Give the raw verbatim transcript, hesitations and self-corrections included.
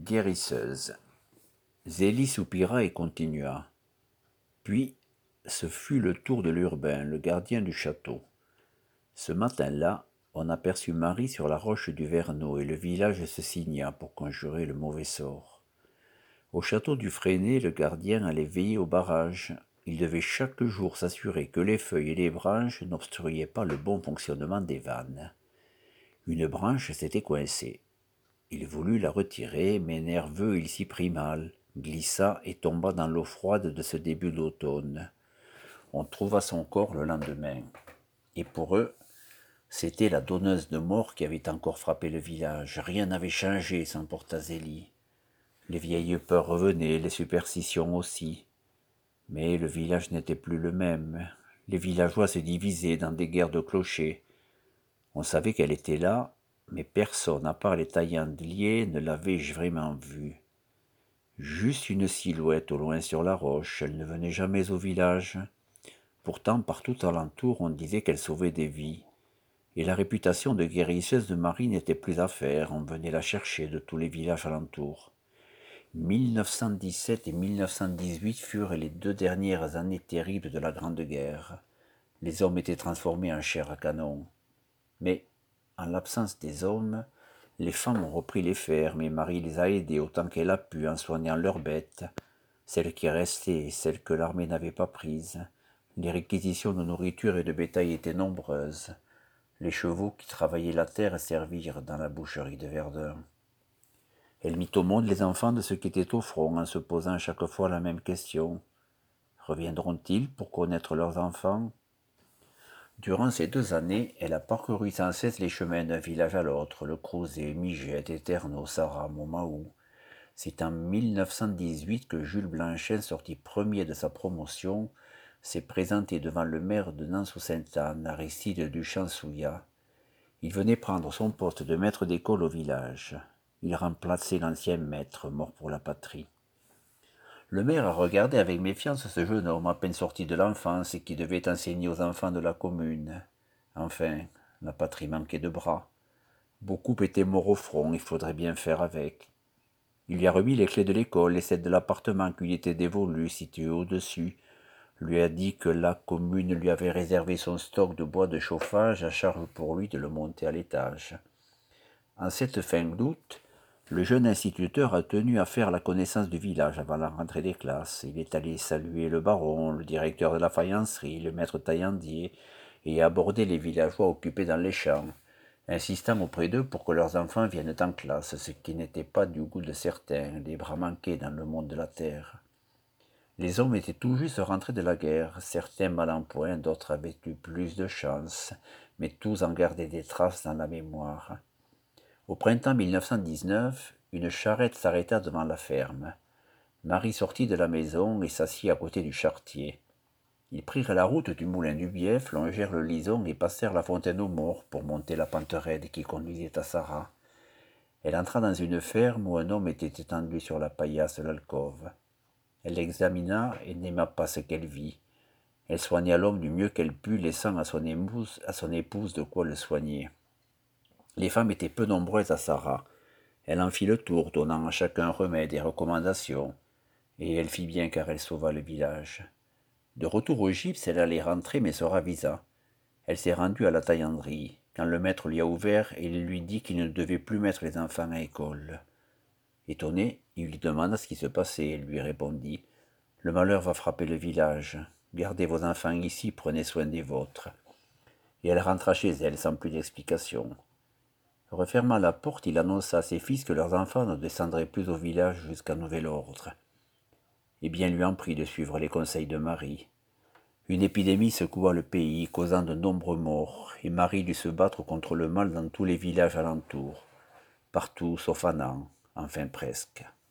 Guérisseuse. Zélie soupira et continua. Puis, ce fut le tour de l'Urbain, le gardien du château. Ce matin-là, on aperçut Marie sur la roche du Verneau et le village se signa pour conjurer le mauvais sort. Au château du Fresnay, le gardien allait veiller au barrage. Il devait chaque jour s'assurer que les feuilles et les branches n'obstruaient pas le bon fonctionnement des vannes. Une branche s'était coincée. Il voulut la retirer, mais nerveux, il s'y prit mal, glissa et tomba dans l'eau froide de ce début d'automne. On trouva son corps le lendemain. Et pour eux, c'était la donneuse de mort qui avait encore frappé le village. Rien n'avait changé, s'emporta Zélie. Les vieilles peurs revenaient, les superstitions aussi. Mais le village n'était plus le même. Les villageois se divisaient dans des guerres de clochers. On savait qu'elle était là, mais personne, à part les taillandiers, ne l'avait vraiment vue. Juste une silhouette au loin sur la roche, elle ne venait jamais au village. Pourtant, partout alentour, on disait qu'elle sauvait des vies. Et la réputation de guérisseuse de Marie n'était plus à faire, on venait la chercher de tous les villages alentours. mille neuf cent dix-sept et mille neuf cent dix-huit furent les deux dernières années terribles de la Grande Guerre. Les hommes étaient transformés en chair à canon. Mais, en l'absence des hommes, les femmes ont repris les fermes et Marie les a aidées autant qu'elle a pu en soignant leurs bêtes, celles qui restaient et celles que l'armée n'avait pas prises. Les réquisitions de nourriture et de bétail étaient nombreuses. Les chevaux qui travaillaient la terre servirent dans la boucherie de Verdun. Elle mit au monde les enfants de ceux qui étaient au front en se posant chaque fois la même question. Reviendront-ils pour connaître leurs enfants ? Durant ces deux années, elle a parcouru sans cesse les chemins d'un village à l'autre, le Crozet, Migette, Eterno, Sarrat, Montmahou. C'est en mille neuf cent dix-huit que Jules Blanchet, sorti premier de sa promotion, s'est présenté devant le maire de Nans-sous-Sainte-Anne, Aristide Duchampsouillat. Il venait prendre son poste de maître d'école au village. Il remplaçait l'ancien maître, mort pour la patrie. Le maire a regardé avec méfiance ce jeune homme à peine sorti de l'enfance et qui devait enseigner aux enfants de la commune. Enfin, la patrie manquait de bras. Beaucoup étaient morts au front, il faudrait bien faire avec. Il lui a remis les clés de l'école et celles de l'appartement qui lui était dévolu, situé au-dessus. Lui a dit que la commune lui avait réservé son stock de bois de chauffage à charge pour lui de le monter à l'étage. En cette fin d'août, le jeune instituteur a tenu à faire la connaissance du village avant la rentrée des classes. Il est allé saluer le baron, le directeur de la faïencerie, le maître taillandier, et aborder les villageois occupés dans les champs, insistant auprès d'eux pour que leurs enfants viennent en classe, ce qui n'était pas du goût de certains, les bras manqués dans le monde de la terre. Les hommes étaient tout juste rentrés de la guerre, certains mal en point, d'autres avaient eu plus de chance, mais tous en gardaient des traces dans la mémoire. Au printemps mille neuf cent dix-neuf, une charrette s'arrêta devant la ferme. Marie sortit de la maison et s'assit à côté du charretier. Ils prirent la route du moulin du Bief, longèrent le Lison et passèrent la fontaine aux morts pour monter la pente raide qui conduisait à Sarrat. Elle entra dans une ferme où un homme était étendu sur la paillasse de l'alcôve. Elle l'examina et n'aima pas ce qu'elle vit. Elle soigna l'homme du mieux qu'elle put, laissant à son épouse, à son épouse de quoi le soigner. Les femmes étaient peu nombreuses à Sarrat. Elle en fit le tour, donnant à chacun remède et recommandations. Et elle fit bien car elle sauva le village. De retour au gypse, elle allait rentrer mais se ravisa. Elle s'est rendue à la taillanderie. Quand le maître lui a ouvert, il lui dit qu'il ne devait plus mettre les enfants à école. Étonné, il lui demanda ce qui se passait. Elle lui répondit « Le malheur va frapper le village. Gardez vos enfants ici, prenez soin des vôtres. » Et elle rentra chez elle sans plus d'explication. Refermant la porte, il annonça à ses fils que leurs enfants ne descendraient plus au village jusqu'à nouvel ordre. Et bien lui en prit de suivre les conseils de Marie. Une épidémie secoua le pays, causant de nombreux morts, et Marie dut se battre contre le mal dans tous les villages alentours, partout sauf à Nans, enfin presque.